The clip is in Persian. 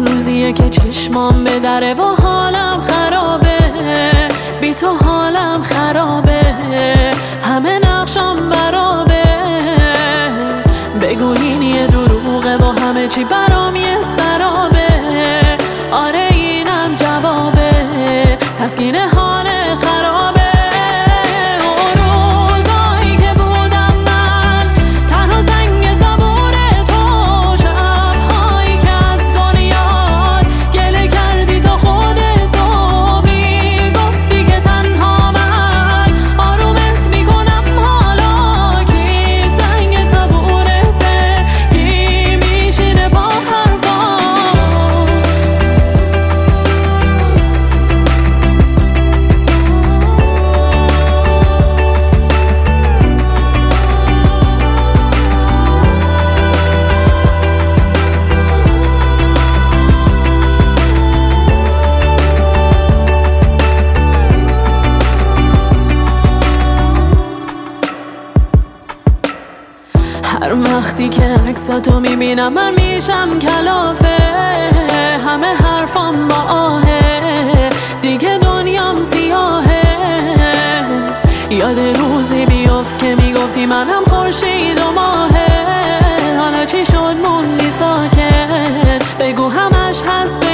اون روزیه که چشمام به دره و حالم خرابه، بی تو حالم خرابه، همه نقشم برابه. بگو این یه دروغه و همه چی برام یه سرابه. آره اینم جوابه، تسکین حال خرابه. هر وقتی که عکساتو میبینم من میشم کلافه، همه حرفام با آهه، دیگه دنیام سیاهه. یاد روزی بیفت که میگفتی منم خورشید و ماهه، حالا چی شد موندی ساکت؟ بگو همش هست